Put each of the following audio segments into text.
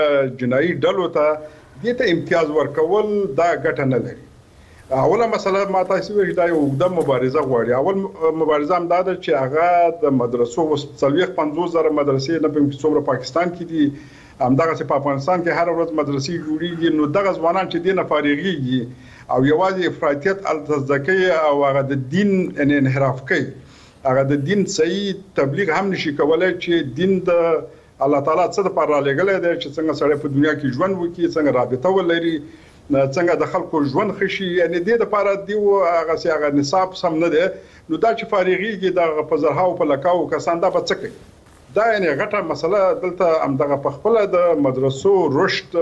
جنایي ډلو ته دې ته امتیاز ورکول دا ګټه نه لري. اوله مسله ما تاسو ویل دا یو اوږده مبارزه غواړي. اول مبارزه هم دا ده چې هغه د مدرسو 50,000 مدرسې نه په څومره پاکستان کې دي، همدغه په افغانستان کې هر ورځ مدرسې جوړیږي، نو دغه ځوانان چې دینه فارغيږي او یوازې افراطیت التزکیه او هغه د دین انحراف کوي، هغه د دین صحیح تبلیغ هم نشي کولای چې دین د الله تعالی څخه د پر لګلې ده چې څنګه سړی په دنیا کې ژوند وکړي، څنګه رابطه ولري، څنګه د خلکو ژوند خشي. یعنی د لپاره دی هغه نصاب سم نه ده. نو دا چې فارغيږي د په زرهاو په لکاو کسان دا به څه کوي؟ دا یعنی غټه مسله دلته همدغه په خپل د مدرسو رشد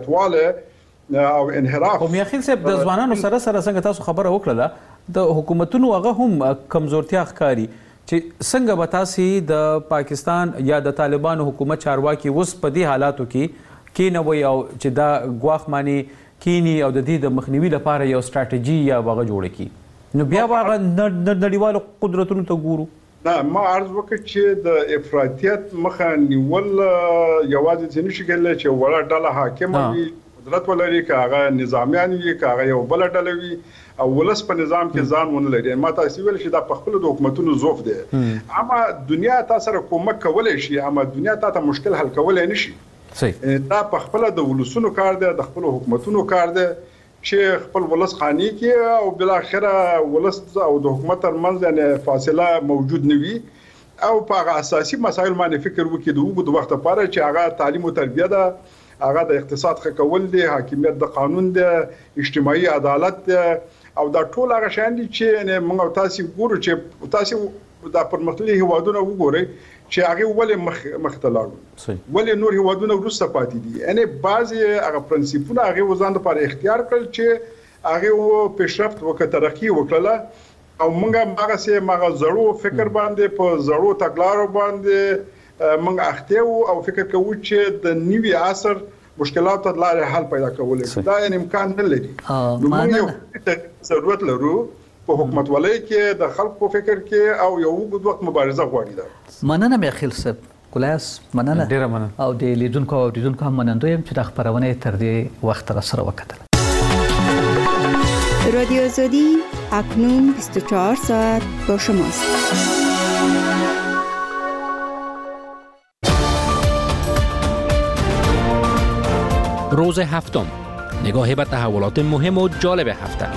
زیاتواله او انحراف. او میاخیل صاحب د ځوانانو سره څنګه تاسو خبره وکړه د حکومتونو هغه هم کمزورتیا ښکاری چې څنګه به تاسو د پاکستان یا د طالبانو حکومت چارواکي اوس په دې حالاتو کې نه وي او چې دا غواخ معنی کینی او د دې د مخنیوي لپاره یو ستراتیژي یا واغه جوړ کی، نو بیا واغه نړیوالو قدرتونو ته ګورو. نه ما عرض وکړ چې د افراطیت مخه نیول یوازې څه نشي کېدای چې وړه ډله حاکم وي، قدرت ولري، که هغه نظامیان وي، که هغه یو بل ډله وي او ولس په نظام کې ځان ونه لري. ما تاسو ویل چې دا په خپل د حکومتونو ضعف دی، اما دنیا تاسو سره کومک کولای شي، اما دنیا ته مشکل حل کولای نشي. صحیح. دا په خپل د ولسونو کار دی، د خپل حکومتونو کار دی چې خپل ولس خاني کې او بل اخره ولس او د حکومت ترمنځ یعنی فاصله موجود نه وي او په هغه اساسي مسایل باندې فکر وکړي د وګړو د وخت لپاره چې هغه تعلیم او تربیه ده، هغه د اقتصاد ښه کول دي، حاکمیت د قانون ده، اجتماعي عدالت ده او دا ټول هغه شیان دي چې موږ تاسو ګورو چې تاسو د پرمختللي هیوادونو وګورئ چې هغه ولې مخته لاړو، ولې نور هیوادونه وروسته پاتې دي. یعنی بعضی هغه پرنسپونه هغه وزن لپاره اختیار کړل چې هغه پیشرفت وکړه، ترقی وکړه او موږ هغه سه مغه زړو فکر باندې په زړو تګلارو باندې موږ اخته او فکر کوو چې د نیوي عصر مشکلات ته لاره حل پیدا کولای. دا یعنی امکان نه لري. نو موږ ضرورت لرو په حکومت ولای کې د خلکو فکر کې او یو وګړو وخت مبارزه غواړي. دا مننه میاخیل صاحب، کلاس مننه ډیره مننه او د لیدونکو او اوریدونکو هم مننه یم چې د خبرونه تر دې وخت را سره وکړل. رادیو آزادی اکنون 24 ساعت با شماست. روز هفتم، نگاهی به تحولات مهم و جالب هفته.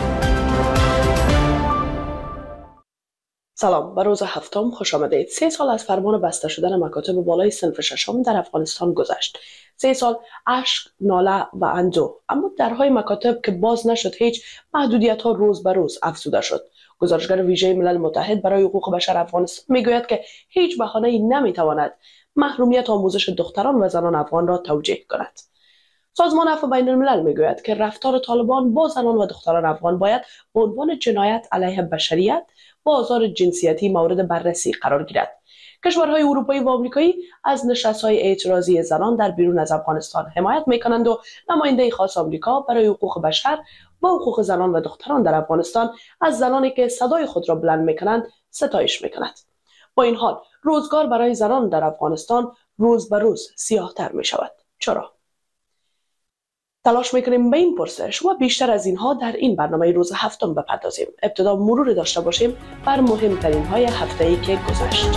سلام، به روز هفتم خوش آمدید. 3 سال از فرمان بسته شدن مکاتب بالای صنف ششم در افغانستان گذشت. 3 سال اشک، ناله و اندوه، اما درهای مکاتب که باز نشد، هیچ محدودیت ها روز به روز افزوده شد. گزارشگر ویژه ملل متحد برای حقوق بشر افغانستان میگوید که هیچ بهانه‌ای نمیتواند محرومیت آموزش دختران و زنان افغان را توجیه کند. سازمان عفو بین الملل میگوید که رفتار طالبان با زنان و دختران افغان باید به عنوان جنایت علیه بشریت و آزار جنسیتی مورد بررسی قرار گیرد. کشورهای اروپایی و آمریکایی از نشست‌های اعتراضی زنان در بیرون از افغانستان حمایت می‌کنند و نماینده خاص آمریکا برای حقوق بشر و حقوق زنان و دختران در افغانستان از زنانی که صدای خود را بلند می‌کنند ستایش می‌کند. با این حال روزگار برای زنان در افغانستان روز به روز سیاه‌تر می‌شود. چرا؟ تلاش میکنیم به این پرسش و بیشتر از اینها در این برنامه روز هفتم بپردازیم. ابتدا مرور داشته باشیم بر مهمترین های هفته‌ای که گذشت.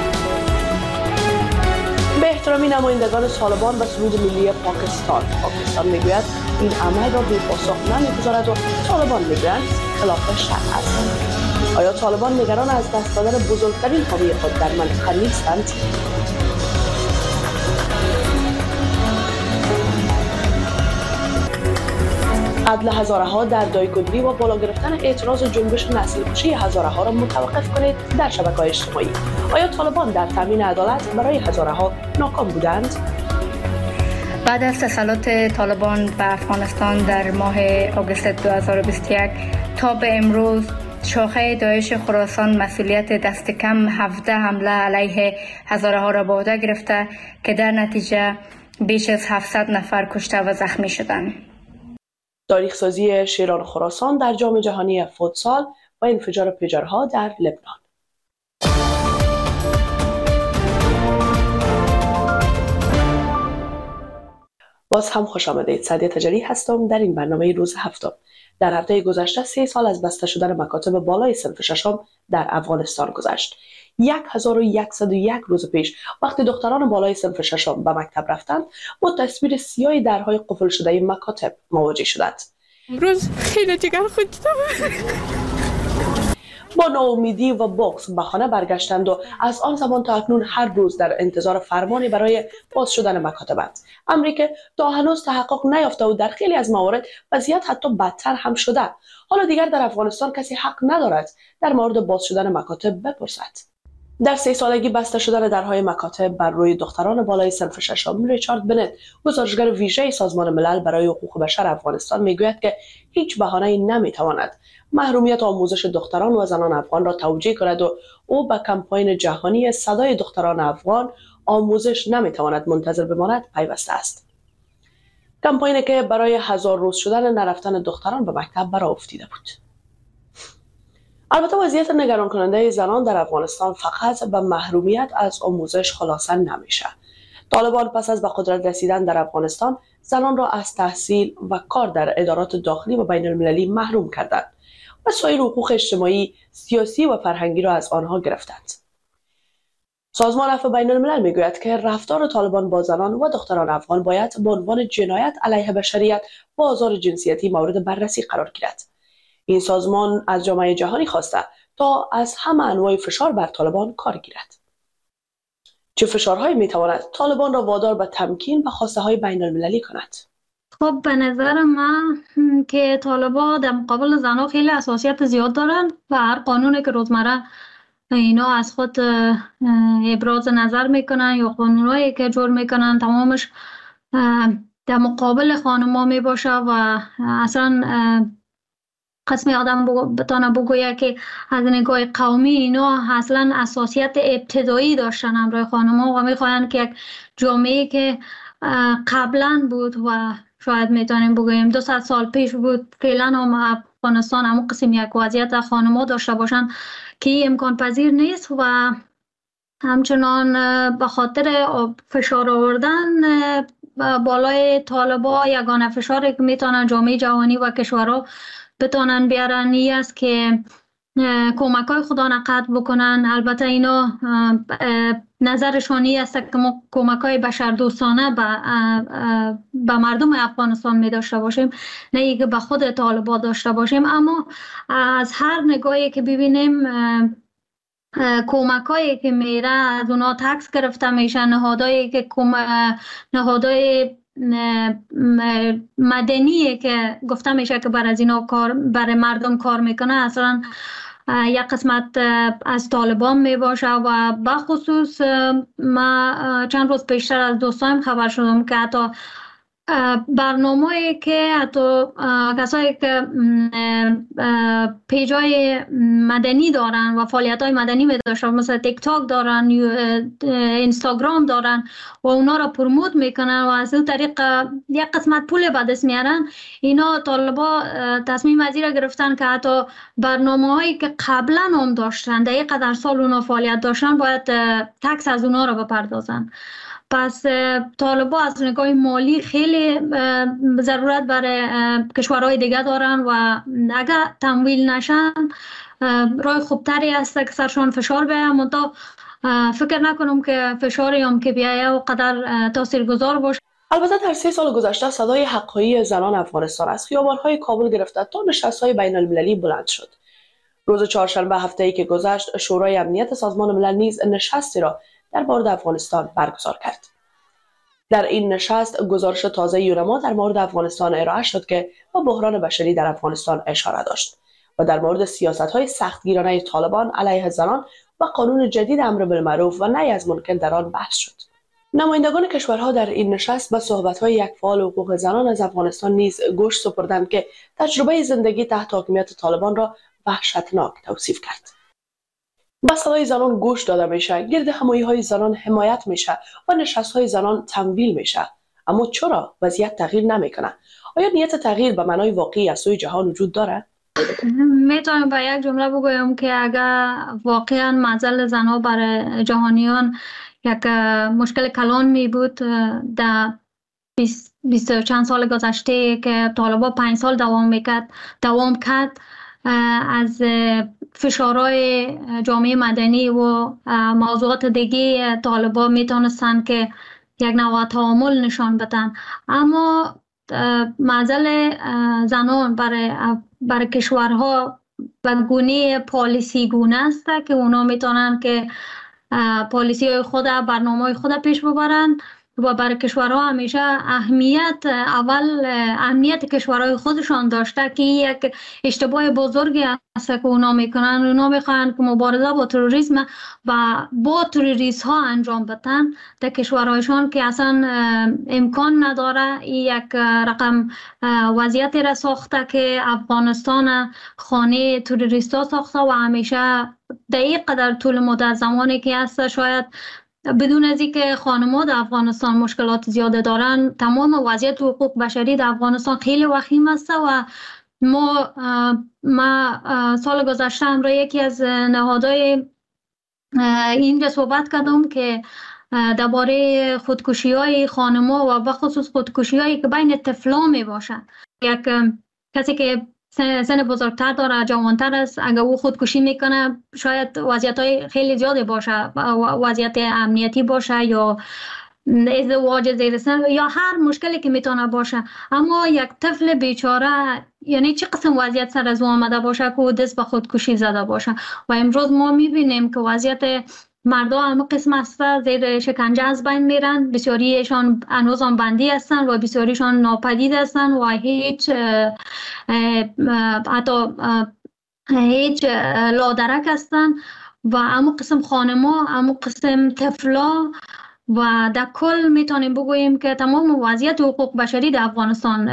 به احترامی نمایندگان طالبان و سرود ملی پاکستان میگوید این عمل را بی‌پاسخ نمیگذارد و طالبان میگویند خلاف شرع است. آیا طالبان نگران از دست دادن بزرگترین حامی خود در منطقه نیستند؟ عدل هزاره ها در دایکندی و بالا گرفتن اعتراض جنبش نسل کشی هزاره ها را متوقف کنید در شبکه‌های اجتماعی. آیا طالبان در تامین عدالت برای هزاره ها ناکام بودند؟ بعد از تسلط طالبان به افغانستان در ماه آگوست 2021 تا به امروز شاخه داعش خراسان مسئولیت دست کم 17 حمله علیه هزاره ها را به عهده گرفته که در نتیجه بیش از 700 نفر کشته و زخمی شدند. تاریخ سازی شیران خراسان در جام جهانی فوتسال و انفجار پیجرها در لبنان. باز هم خوش آمدید. سعدیه تجری هستم در این برنامه روز هفتم. در هفته گذشته 3 سال از بسته شدن مکاتب بالای صنف ششم در افغانستان گذشت. 1101 روز پیش وقتی دختران بالای صنف ششم به مکتب رفتند با تصویر سیاه درهای قفل شده مکاتب مواجه شدند. امروز خیلی جگر خودم با ناامیدی و بغض به خانه برگشتند و از آن زمان تا اکنون هر روز در انتظار فرمانی برای باز شدن مکاتبند. امری که تا هنوز تحقق نیافته و در خیلی از موارد وضعیت حتی بدتر هم شده. حالا دیگر در افغانستان کسی حق ندارد در مورد باز شدن مکاتب بپرسد. در 3 سالگی بسته شدن درهای مکاتب بر روی دختران بالای صنف ششم، ریچارد بنت، گزارشگر ویژه سازمان ملل برای حقوق بشر افغانستان میگوید که هیچ بهانه‌ای نمیتواند محرومیت آموزش دختران و زنان افغان را توجیه کند و او به کمپاین جهانی صدای دختران افغان آموزش نمیتواند منتظر بماند پیوسته است. کمپاینی که برای 1000 روز شدن نرفتن دختران به مکتب برآ افتیده بود. البته وضعیت نگران کننده زنان در افغانستان فقط به محرومیت از آموزش خلاصه نمیشه. طالبان پس از به قدرت رسیدن در افغانستان زنان را از تحصیل و کار در ادارات داخلی و بین المللی محروم کردند و سایر حقوق اجتماعی، سیاسی و فرهنگی را از آنها گرفتند. سازمان عفو بین الملل میگوید که رفتار طالبان با زنان و دختران افغان باید به عنوان جنایت علیه بشریت و آزار جنسیتی مورد بررسی قرار گیرد. این سازمان از جامعه جهانی خواسته تا از همه انواع فشار بر طالبان کار گیرد. چه فشارهایی میتواند طالبان را وادار به تمکین و خواسته های بین المللی کند؟ خب به نظر من که طالبان در مقابل زنها خیلی حساسیت زیاد دارن و هر قانونی که روزمره اینا از خود ابراز نظر میکنن یا قانونایی که جور میکنن تمامش در مقابل خانم‌ها میباشه و اصلا قسمی آدم بتانه بگوید که از نگاه قومی اینا اصلا اساسیت ابتدایی داشتن همراه خانم‌ها و میخواین که یک جامعه که قبلا بود و شاید میتونیم بگوییم 200 سال پیش بود فعلا هم افغانستان همون قسم یک وضعیت خانم‌ها داشته باشن که امکان پذیر نیست و همچنان به خاطر فشار آوردن بالای طالبان یگانه فشاری که میتونن جامعه جهانی و کشورها بتونن بیارن ای است که کمک‌های خدا نقد بکنن. البته اینا نظرشان ای است که ما کمک‌های بشردوستانه به مردم افغانستان می داشته باشیم، نه ای که به خود طالبان داشته باشیم. اما از هر نگاهی که ببینیم کمک‌هایی که میره از اونا تکس گرفته میشن، نهادهایی که نهادهای مدنی که گفته میشه که بر از اینا کار برای مردم کار میکنه اصلا یک قسمت از طالبان میباشه و بخصوص ما چند روز پیشتر از دوستایم خبر شدم که حتی برنامه‌ای که حتی کسایی که پیجای مدنی دارن و فعالیت‌های مدنی می‌داشتن مثل تیک تاک دارن، اینستاگرام دارن و اونا را پروموت میکنن و از این طریق یک قسمت پول به دست میارن. اینا طالبا تصمیم از این گرفتن که حتی برنامه‌هایی که قبلا هم داشتن در یک قدر سال اونا فعالیت داشتن باید تکس از اونا را بپردازن. پس طالبان از نگاه مالی خیلی ضرورت برای کشورهای دیگه دارن و اگر تمویل نشن راه خوبتری است که سرشان فشار بیاید. منتها فکر نکنم که فشاری هم که بیاید و قدر تاثیرگذار باشه. البته در 3 سال گذشته صدای حق‌خواهی زنان افغانستان از خیابان‌های کابل گرفته تا نشست‌های بین‌المللی بلند شد. روز چهارشنبه هفته‌ای که گذشت شورای امنیت سازمان ملل نیز نشستی را در مورد افغانستان برگزار کرد. در این نشست گزارش تازه یونما در مورد افغانستان ارائه شد که با بحران بشری در افغانستان اشاره داشت و در مورد سیاست‌های سختگیرانه طالبان علیه زنان و قانون جدید امر بالمعروف و نهی از منکر در آن بحث شد. نمایندگان کشورها در این نشست به صحبت‌های یک فعال حقوق زنان از افغانستان نیز گوش سپردند که تجربه زندگی تحت حاکمیت طالبان را وحشتناک توصیف کرد. با صدای زنان گوش داده میشه، گرد همایی‌های زنان حمایت میشه و نشست‌های زنان تمویل میشه. اما چرا وضعیت تغییر نمیکنه؟ آیا نیت تغییر به معنای واقعی از سوی جهان وجود داره؟ میتونم با یک جمله بگویم که اگر واقعا معضل زنها برای جهانیان یک مشکل کلان می بود در 20 چند سال گذشته که طالبان 5 سال دوام کرد از فشارهای جامعه مدنی و موضوعات دیگه طالبان میتونستن که یک نوع تعامل نشان بدن، اما معضل زنان برای کشورها به گونه پالیسی گونه است که اونا میتونن که پالیسی های خود، برنامه های خود پیش ببرن و برای کشورها همیشه امنیت کشورهای خودشان داشته که یک اشتباه بزرگی است که اونا میکنن. اونا میخوان که مبارزه با تروریسم و با تروریست ها انجام بدن در کشورهایشان که اصلا امکان نداره. این یک رقم وضعیتی را ساخته که افغانستان خانه تروریست ها ساخته و همیشه دقیق در طول مدت زمانی که هست، شاید بدون از اینکه خانم‌ها در افغانستان مشکلات زیاده دارن، تمام وضعیت حقوق بشری در افغانستان خیلی وخیم است و ما سال گذشته هم را یکی از نهادهای این صحبت کردم که درباره خودکشی‌های خانم‌ها و بخصوص خودکشی‌هایی که بین طفلان می باشد. یک کسی که سن بزرگتر داره، جوانتر است، اگر او خودکشی میکنه شاید وضعیت‌های خیلی زیادی باشه، وضعیت امنیتی باشه یا ازدواج زیر سن یا هر مشکلی که میتونه باشه، اما یک طفل بیچاره یعنی چه قسم وضعیت سر از او آمده باشه که او دست به خودکشی زده باشه. و امروز ما میبینیم که وضعیت مردم همه قسم است، زیر شکنجه از بین میرن، بسیاریشان هنوز بندی هستن و بسیاریشان ناپدید هستن و هیچ لادرک هستن و همه قسم خانما، همه قسم طفلا و در کل میتونیم بگوییم که تمام وضعیت حقوق بشری در افغانستان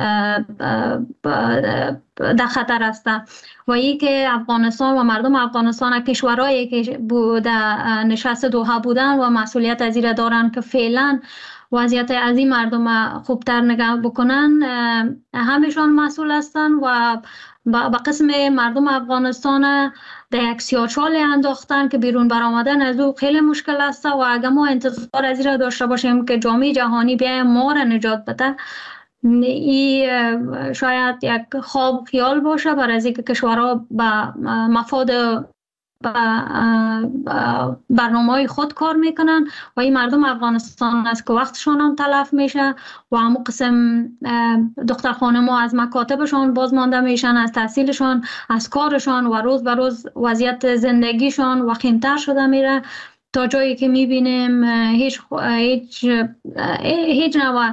در خطر است و این که افغانستان و مردم افغانستان کشورهایی که در نشست دوحه بودن و مسئولیت از این دارن که فعلا وضعیت از این مردم خوبتر نگاه بکنن، همشان مسئول هستن و با قسم مردم افغانستان در یک سیاهچال انداختن که بیرون برآمدن از او خیلی مشکل است و اگر ما انتظار از این را داشته باشیم که جامعه جهانی بیاید ما را نجات بده، این شاید یک خواب خیال باشه برای از اینکه کشورها به مفاد برنامه‌های خود کار میکنن و این مردم افغانستان است که وقتشان هم تلف میشه و همون قسم دختر خانم‌ها از مکاتبشان بازمانده میشن، از تحصیلشان، از کارشان و روز به روز وضعیت زندگیشان وخیم‌تر شده میره تا جایی که میبینیم هیچ نوع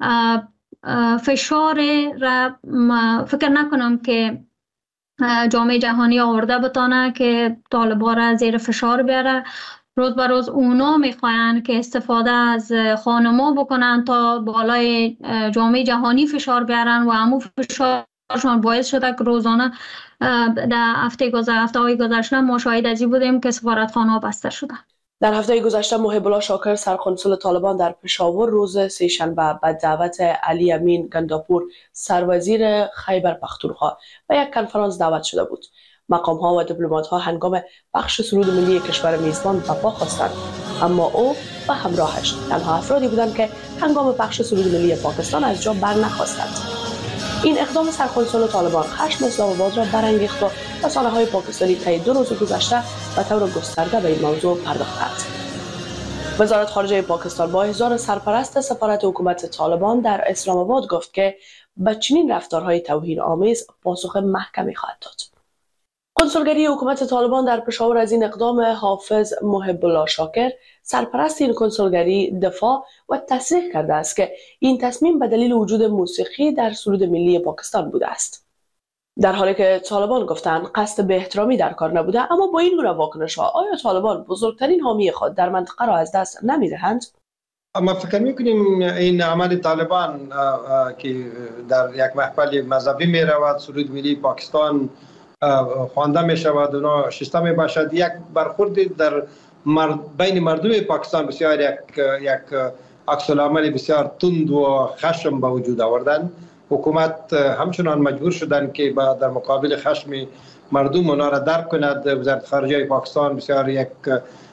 فشار را فکر نکنم که جامعه جهانی آورده بتانه که طالبان را زیر فشار بیاره. روز به روز اونا میخواین که استفاده از خانما بکنن تا بالای جامعه جهانی فشار بیارن و همون فشارشان باعث شده که روزانه در هفته‌های گذشته ما شاهد از این بودیم که سفارتخانه‌ها بسته شدن. در هفته گذشته محب الله شاکر سرقنسول طالبان در پشاور روز سه‌شنبه به دعوت علی امین گنداپور سروزیر خیبر پختونخوا و یک کنفرانس دعوت شده بود. مقام‌ها و دیپلمات‌ها هنگام پخش سرود ملی کشور میزبان به پا خواستند، اما او و همراهش تنها افرادی بودند که هنگام پخش سرود ملی پاکستان از جا برنخواستند. این اقدام سرقنسول طالبان خشم اسلام آباد را برانگیخت و رسانه‌های پاکستانی طی 2 روز گذشته به طور گسترده به این موضوع پرداختند. وزارت خارجه پاکستان با احضار سرپرست سفارت حکومت طالبان در اسلام آباد گفت که به چنین رفتارهای توهین‌آمیز پاسخ محکمی خواهد داد. کنسولگری حکومت طالبان در پشاور از این اقدام حافظ محب الله شاکر سرپرست این کنسولگری دفاع و تصریح کرده است که این تصمیم به دلیل وجود موسیقی در سرود ملی پاکستان بوده است، در حالی که طالبان گفتند قصد به احترامی در کار نبوده. اما با این گونه واکنش‌ها آیا طالبان بزرگترین حامی خود در منطقه را از دست نمی‌دهند؟ ما فکر می‌کنیم این عمل طالبان که در یک محفل مذهبی می‌رود سرود ملی پاکستان خوانده می شود اونا شسته می باشد، یک برخورد در بین مردم پاکستان بسیار یک عکس العمل بسیار تند و خشم به وجود آوردن. حکومت همچنان مجبور شدن که در مقابل خشم مردم اونا را درک کند. وزارت خارجه پاکستان بسیار یک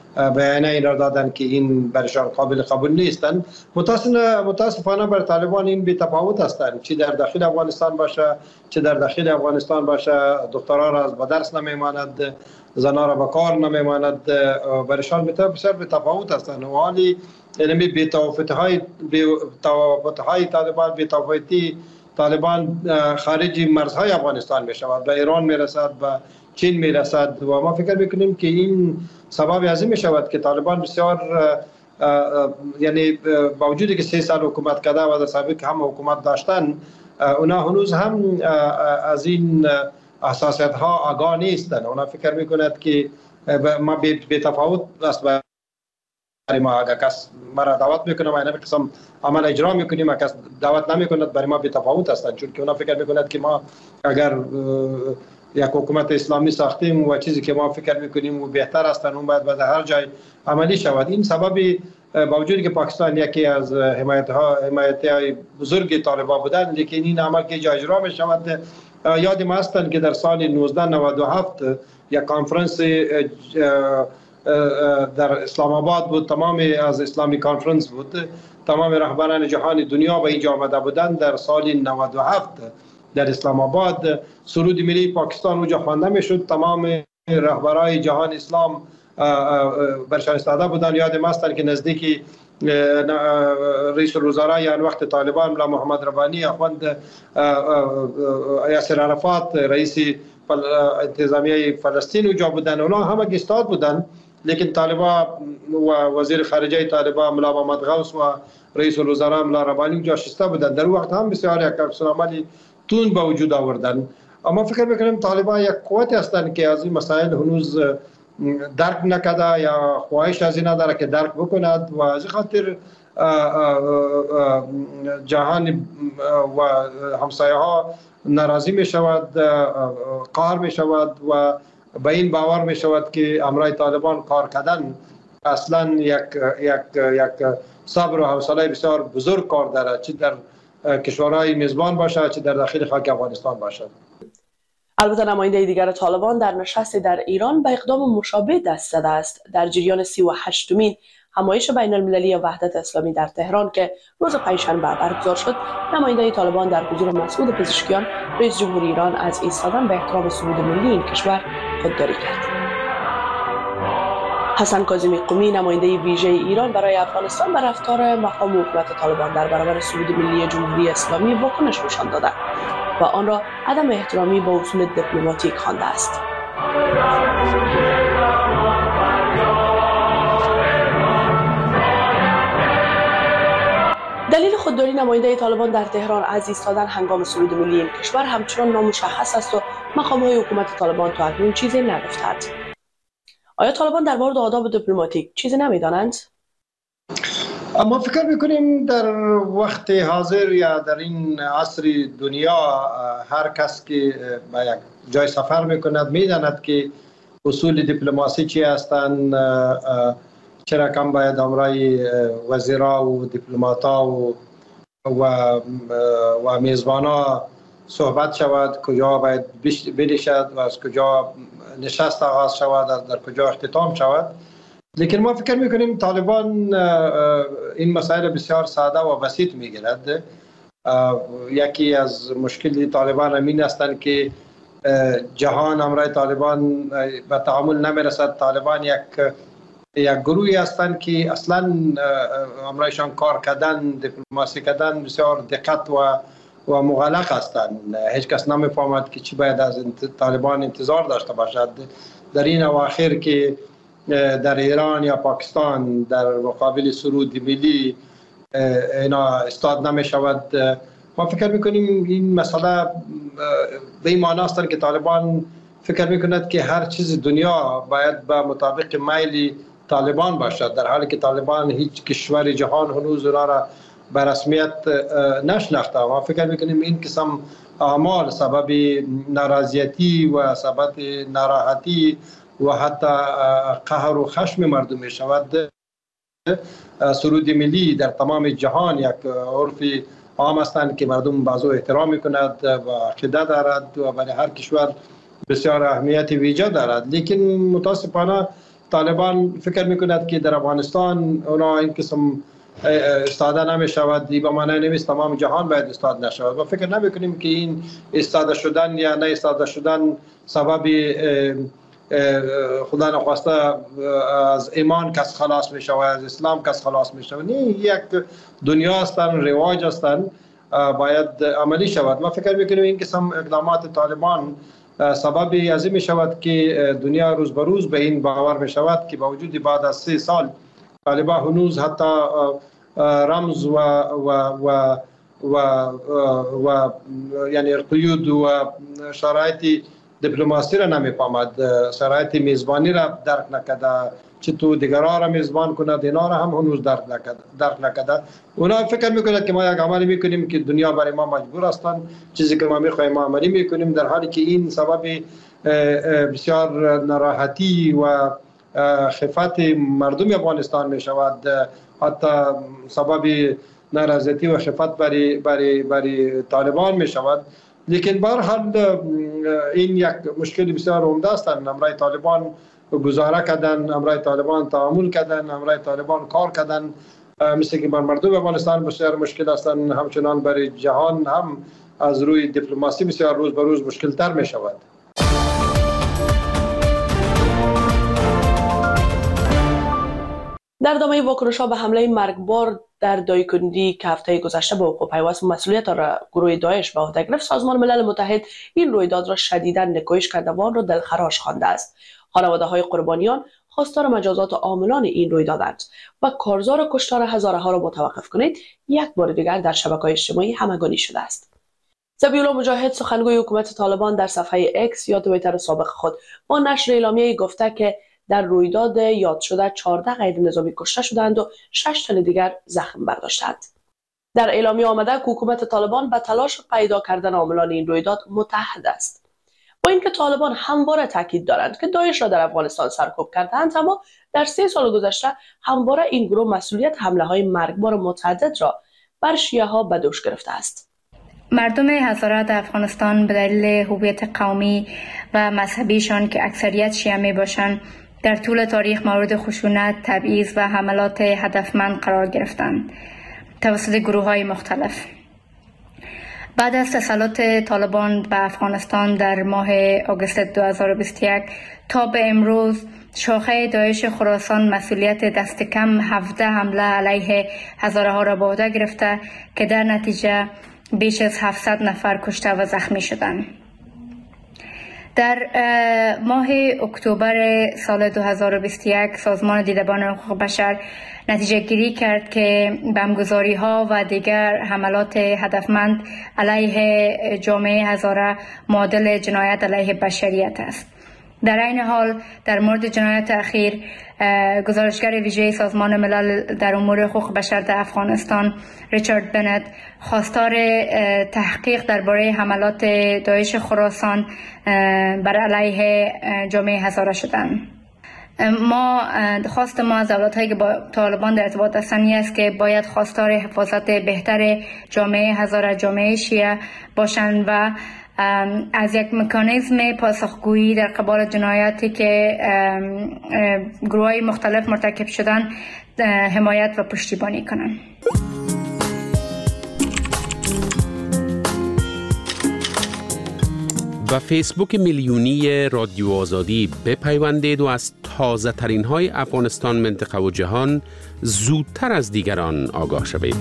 بیانیه این را دادن که این برشان قابل قبول نیستند. متاسفانه بر طالبان این بی تفاوت هستند، چه در داخل افغانستان باشه چه در داخل افغانستان باشه، دخترها را از به درس نمیماند، زنها را به کار نمیماند، برشان بسیار بی تفاوت هستند. و حالی یعنی بی تفاوت های طالبان، بی تفاوتی طالبان خارج مرزهای افغانستان می شود، به ایران می رسد، به چین می رسد و ما فکر میکنیم که این سبب از این می شود که طالبان بسیار یعنی با وجودی که 3 سال حکومت کرده و در سابق هم حکومت داشتن، اونا هنوز هم از این حساسیت ها آگاه نیستند. اونا فکر میکند که ما بی تفاوت است برای ما. اگر کس مرا دعوت میکنه و این قسم عمل اجرا میکنیم، کس دعوت نمیکند، برای ما بی تفاوت هستند، چون که اونا فکر میکند که ما اگر یک حکومت اسلامی ساختیم و چیزی که ما فکر میکنیم و بهتر است اون باید در هر جای عملی شود. این سببی با وجودی که پاکستان یکی از حمایت‌های بزرگ طالبان بودن، لیکن این عمل که اجرا می شود، یاد ما هستند که در سال 1997 یک کانفرنس در اسلام آباد بود، تمام از اسلامی کانفرنس بود، تمام رهبران جهان دنیا به اینجا آمده بودند. در سال 97 در اسلام آباد سرود ملی پاکستان اونجا خوانده میشد، تمام رهبران جهان اسلام برشان استاده بودند. یاد ما هستند که نزدیکی رئیس الوزراء یعنی وقت طالبان ملا محمد ربانی، اخوند یاسر عرفات رئیس انتظامیه فلسطین اونجا بودند. اونا همه استاد بودند، لیکن طالبان و وزیر خارجه طالبان ملا محمد غوث و رئیس الوزراء ملا ربانی اونجا شسته بودند. در وقت هم بسیار یک عملی تون به وجود آوردن. اما فکر میکنم طالبان یک قوتی هستند که از این مسائل هنوز درک نکرده یا خواهش از این نداره که درک بکند و از خاطر جهان و همسایه ها ناراضی می شود، قهر می شود و به این باور می شود که امرای طالبان کار کردن اصلا یک صبر و حوصله بسیار بزرگ کار دارد، چه در کشورهای میزبان باشد چه در داخل خاک افغانستان باشد. البته نماینده دیگر طالبان در نشستی در ایران به اقدام مشابه دست زده است. در جریان 38مین همایش بین المللی وحدت اسلامی در تهران که روز پنجشنبه برگزار شد، نماینده طالبان در حضور مسعود پزشکیان رئیس جمهور ایران از ایستادن به احترام سرود ملی این کشور خودداری کرد. حسن کاظمی قمی نماینده ویژه ایران برای افغانستان به رفتار مقام حکومت طالبان در برابر سرود ملی جمهوری اسلامی واکنش نشان داده و آن را عدم احترامی به اصول دیپلماتیک خوانده است. دلیل خودداری نماینده طالبان در تهران از ایستادن هنگام سرود ملی این کشور همچنان نامشخص است و مقام‌های حکومت طالبان تا اکنون چیزی نگفتند. آیا طالبان در مورد آداب دیپلماتیک چیزی نمی‌دانند؟ ما فکر میکنیم در وقت حاضر یا در این عصر دنیا هر کس که به یک جای سفر میکند میداند که اصول دیپلماسی چی هستند، چرا کم باید امرای وزیرا و دیپلماتا و میزبانا صحبت شود، کجا باید بنشد و از کجا نشست آغاز شود، در کجا اختتام شود. لیکن ما فکر میکنیم طالبان این مسائل بسیار ساده و بسیط میگیرد. یکی از مشکلی طالبان همین هستند که جهان امرای طالبان به تعامل نمیرسد. طالبان یک گروهی هستند که اصلا امرایشان کار کردن، دیپلماسی کردن بسیار دقت و مغلق هستند. هیچ کس نمیفهمد که چی باید از طالبان انتظار داشته باشد. در این اواخر که در ایران یا پاکستان در مقابل سرود ملی اینا استاد نمی شود، ما فکر میکنیم این مسئله به این معنی است که طالبان فکر میکند که هر چیز دنیا باید به مطابق میل طالبان باشد، در حالی که طالبان هیچ کشور جهان هنوز اونا را به رسمیت نشناخته. ما فکر میکنیم این قسم اعمال سبب ناراضیتی و سبب ناراحتی و حتی قهر و خشم مردم می شود. سرود ملی در تمام جهان یک عرف عام هستند که مردم بازو احترام می کند و عقیده دارد و برای هر کشور بسیار اهمیت ویژه دارد. لیکن متاسفانه طالبان فکر میکند که در افغانستان اونا این قسم استاده نمیشود، به معنی نیست تمام جهان باید استاد نشود. ما فکر نمیکنیم که این استاده شدن یا نه استاده شدن سبب خدا نخواسته از ایمان کس خلاص می شود، از اسلام کس خلاص می شود. نه، یک دنیا هستند، رواج هستند، باید عملی شود. ما فکر میکنیم این قسم اقدامات طالبان سبب از این می شود که دنیا روز به روز به این باور می شود که با وجود بعد از 3 سال طالبان هنوز حتی رمز و یعنی قیود و شرایط دیپلماسی را نمیفهمد، شرایط میزبانی را درک نکرده، چطور دیگران را میزبان کند اینا را هم هنوز درک نکرده. اونا فکر میکنند که ما یک عملی میکنیم که دنیا برای ما مجبور هستند، چیزی که ما میخوایم ما عملی میکنیم، در حالی که این سبب بسیار ناراحتی و خفت مردم افغانستان میشود، حتی سبب نارضایتی و خفت برای طالبان میشود. لیکن به هر حال این یک مشکل بسیار عمده است. امرای طالبان گزاره کردن، امرای طالبان تعامل کردن، امرای طالبان کار کردن، مثل که بر مردم افغانستان بسیار مشکل هستند، همچنان برای جهان هم از روی دیپلماسی بسیار روز به روز مشکل تر می شود. در ادامه واکنش‌ها به حمله مرگبار در دایکندی که هفته گذشته به وقوع پیوست مسئولیت را گروه داعش به عهده گرفت، سازمان ملل متحد این رویداد را شدیداً نکوهش کرده و آن را دلخراش خوانده است. خانواده‌های قربانیان خواستار مجازات عاملان این رویدادند و کارزار کشتار هزارها را متوقف کنید یک بار دیگر در شبکه‌های اجتماعی همگانی شده است. ذبیح‌الله مجاهد سخنگوی حکومت طالبان در صفحه اکس یا توییتر سابق خود با نشر اعلامیه‌ای گفته که در رویداد یاد شده 14 غیر نظامی کشته شدند و 6 تن دیگر زخم برداشتند. در اعلامیه آمده که حکومت طالبان به تلاش پیدا کردن عاملان این رویداد متحد است. با اینکه طالبان همواره تاکید دارند که داعش را در افغانستان سرکوب کردند، اما در 3 سال گذشته همواره این گروه مسئولیت حمله‌های مرگبار متعدد را بر شیعه‌ها به دوش گرفته است. مردم هزاره در افغانستان به دلیل هویت قومی و مذهبیشان که اکثریت شیعه می باشند در طول تاریخ مورد خشونت، تبعیض و حملات هدفمند قرار گرفتند توسط گروه‌های مختلف. بعد از تسلط طالبان به افغانستان در ماه آگوست 2021 تا به امروز شاخه داعش خراسان مسئولیت دست کم 17 حمله علیه هزارها را به عهده گرفته که در نتیجه بیش از 700 نفر کشته و زخمی شدند. در ماه اکتبر سال 2021 سازمان دیدبان حقوق بشر نتیجه گیری کرد که بمبگذاری ها و دیگر حملات هدفمند علیه جامعه هزاره معادل جنایت علیه بشریت است. در این حال در مورد جنایت اخیر گزارشگر ویژه سازمان ملل در امور حقوق بشر در افغانستان ریچارد بنت خواستار تحقیق درباره حملات داعش خراسان بر علیه جامعه هزاره شدند. خواست ما از دولت‌هایی که با طالبان در ارتباط هستند است که باید خواستار حفاظت بهتر جامعه هزاره، جامعه شیعه باشند و از یک مکانیزم پاسخگویی در قبال جنایاتی که گروه‌های مختلف مرتکب شدن حمایت و پشتیبانی کنند. و فیسبوک میلیونی رادیو آزادی بپیوندید و از تازه ترین های افغانستان، منطقه و جهان زودتر از دیگران آگاه شوید.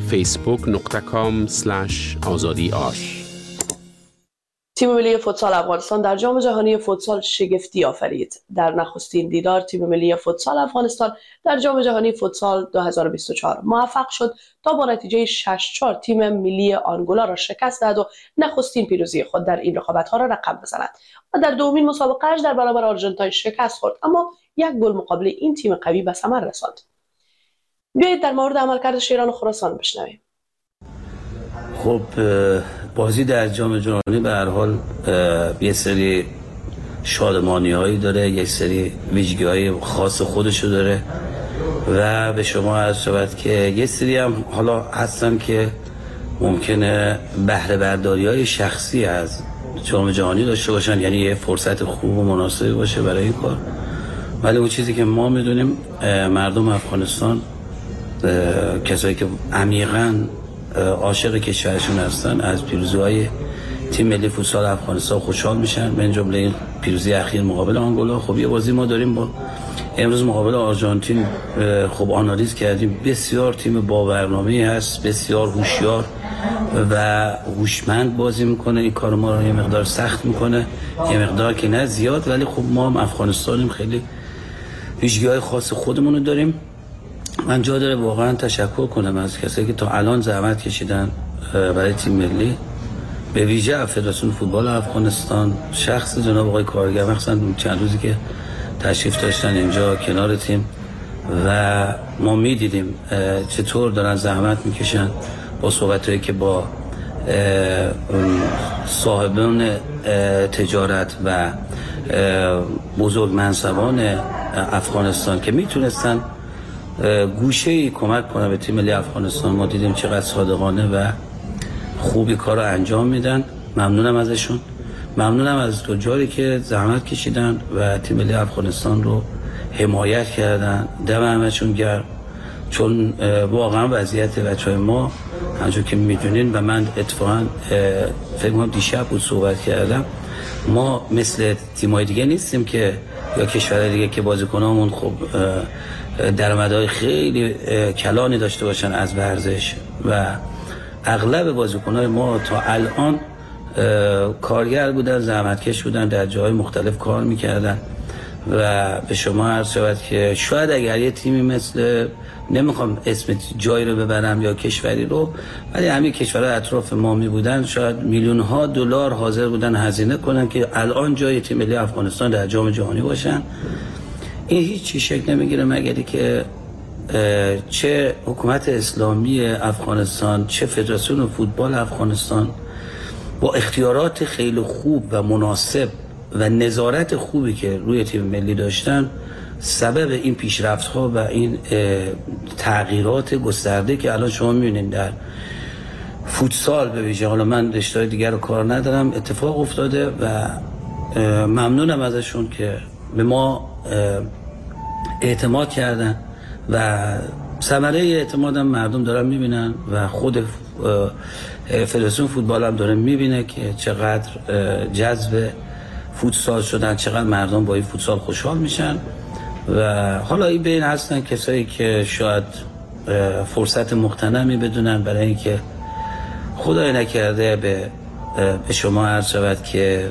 facebook.com/azadiash. تیم ملی فوتسال افغانستان در جام جهانی فوتسال شگفتی آفرید. در نخستین دیدار تیم ملی فوتسال افغانستان در جام جهانی فوتسال 2024 موفق شد تا با نتیجه 6-4 تیم ملی آنگولا را شکست دهد و نخستین پیروزی خود در این رقابت‌ها را رقم بزند و در دومین مسابقه‌اش در برابر آرژانتین شکست خورد، اما یک گل مقابل این تیم قوی به ثمر رساند. بیایید در مورد عملکرد شیران خراسان بشنویم. خب بازی در جام جهانی به هر حال یه سری شادمانی‌هایی داره، یه سری ویژگی‌های خاص خودشو داره و به شما عرض شود که یه سری هم حالا هستن که ممکنه بهره برداری‌های شخصی از جام جهانی داشته باشن، یعنی یه فرصت خوب و مناسبی باشه برای این کار. ولی اون چیزی که ما میدونیم مردم افغانستان کسایی که عمیقاً عاشق کشورشون هستن از پیروزی‌های تیم ملی فوتسال افغانستان خوشحال میشن، من جمله این پیروزی اخیر مقابل آنگولا. خب یه بازی ما داریم با امروز مقابل آرژانتین، خب آنالیز کردیم، بسیار تیم با برنامه‌ای هست، بسیار هوشیار و هوشمند بازی میکنه. این کار ما رو یه مقدار سخت میکنه، یه مقدار که نه زیاد، ولی خب ما هم افغانستانیم، خیلی ویژگی‌های خاص خودمون رو داریم. من جا داره واقعا تشکر کنم از کسایی که تا الان زحمت کشیدن برای تیم ملی، به ویژه فدراسیون فوتبال افغانستان، شخص جناب آقای کارگر، مخصوصا چند روزی که تشریف داشتن اینجا کنار تیم و ما میدیدیم چطور دارن زحمت میکشن با صحبتایی که با صاحبان تجارت و بزرگ منصبان افغانستان که میتونستن گوشه‌ای کمک کنن به تیم ملی افغانستان. ما دیدیم چقدر صادقانه و خوبی کار رو انجام میدن. ممنونم ازشون، ممنونم از تجاری که زحمت کشیدن و تیم ملی افغانستان رو حمایت کردن. دم همشون گرم، چون واقعا وضعیت بچهای ما همونجور که میدونین و من اتفاقا فکر کنم دیشب بود صحبت کردم، ما مثل تیم‌های دیگه نیستیم که یا کشورهای دیگه که بازیکنامون خب درآمدهای خیلی کلانی داشته باشن از ورزش و اغلب بازیکن‌های ما تا الان کارگر بودن، زحمتکش بودن، در جاهای مختلف کار میکردن و به شما عرض شود که شاید اگر یه تیمی مثل، نمیخوام اسم جایی رو ببرم یا کشوری رو، ولی همین کشورهای اطراف ما می بودن شاید میلیون‌ها دلار حاضر بودن هزینه کنن که الان جای تیم ملی افغانستان در جام جهانی باشن. این هیچ شکل نمیگیره مگری که چه حکومت اسلامی افغانستان، چه فدراسیون فوتبال افغانستان با اختیارات خیلی خوب و مناسب و نظارت خوبی که روی تیم ملی داشتن، سبب این پیشرفت‌ها و این تغییرات گسترده که الان شما می‌بینید در فوتسال به ویژه، حالا من رشته‌های دیگر رو کار ندارم، اتفاق افتاده و ممنونم ازشون که به ما اعتماد کردن و ثمره اعتمادم مردم دارن می‌بینن و خود فدراسیون فوتبال هم داره می‌بینه که چقدر جذب فوتسال شدن، چقدر مردم با این فوتسال خوشحال میشن. و حالا این بین هستن کسایی که شاید فرصت مغتنمی بدونن برای اینکه خدای نکرده به شما عرض شود که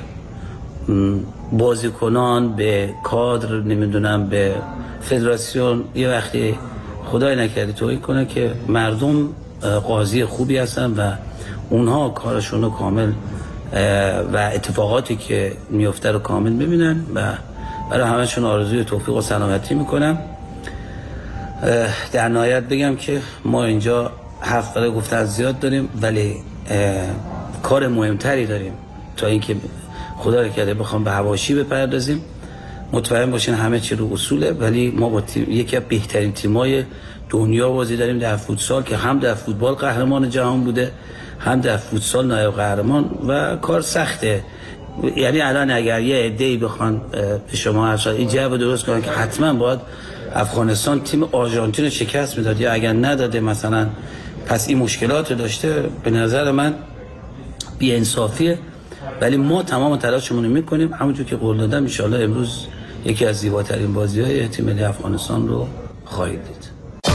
بازیکنان، به کادر، نمیدونم به فدراسیون یه وقتی خدای نکرده توهین کنه که مردم قاضی خوبی هستن و اونها کارشون رو کامل و اتفاقاتی که میفته رو کامل ببینن و برای همشون آرزوی توفیق و سلامتی میکنم. در نهایت بگم که ما اینجا حرف برای گفتن زیاد داریم، ولی کار مهمتری داریم تا اینکه خدا رو کرده بخوام به حواشی بپردازیم. مطمئن باشین همه چی رو اصوله، ولی ما با یکی از بهترین تیمای دنیا بازی داریم در فوتسال که هم در فوتبال قهرمان جهان بوده، هم در فوتسال نایب قهرمان و کار سخته. یعنی الان اگر یه عده‌ای بخوان به شما این جو درست کنن که حتما باید افغانستان تیم آرژانتین رو شکست میداد یا اگر نداده مثلا پس این مشکلات رو داشته، به نظر من بی‌انصافیه. ولی ما تمام تلاشمون رو میکنیم، همونجور که قول دادم ان شاءالله امروز یکی از زیباترین بازی‌های تیم ملی افغانستان رو خواهید دید.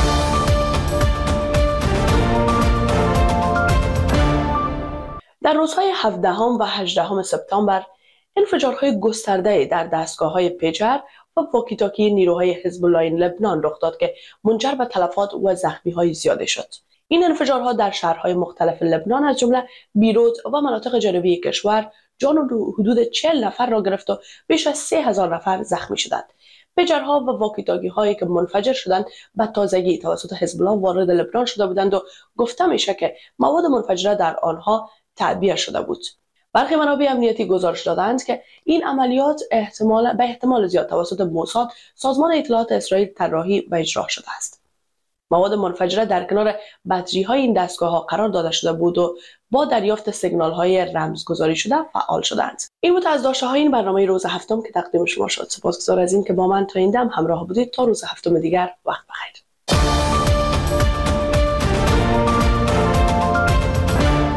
در روزهای 17 و 18 سپتامبر انفجارهای گسترده در دستگاه‌های پیجر و واکی‌تاکی نیروهای حزب الله لبنان رخ داد که منجر به تلفات و زخمی‌های زیاده شد. این انفجارها در شهرهای مختلف لبنان از جمله بیروت و مناطق جنوبی کشور جان و حدود 40 نفر را گرفت و بیش از 3000 نفر زخمی شدند. پیجرها و واکی‌تاکی‌هایی که منفجر شدند به تازگی توسط حزب الله وارد لبنان شده بودند و گفته میشه که مواد منفجره در آنها تعبیه شده بود. برخی منابع امنیتی گزارش دادند که این عملیات به احتمال زیاد توسط موساد، سازمان اطلاعات اسرائیل، طراحی و اجرا شده است. مواد منفجره در کنار بطری‌های این دستگاه‌ها قرار داده شده بود و با دریافت سیگنال های رمزگذاری شده فعال شدند. این بود از داشته های این برنامه روز هفتم که تقدیم شما شد. سپاسگزار از این که با من تا این دم همراه بودید. تا روز هفتم دیگر، وقت بخیر.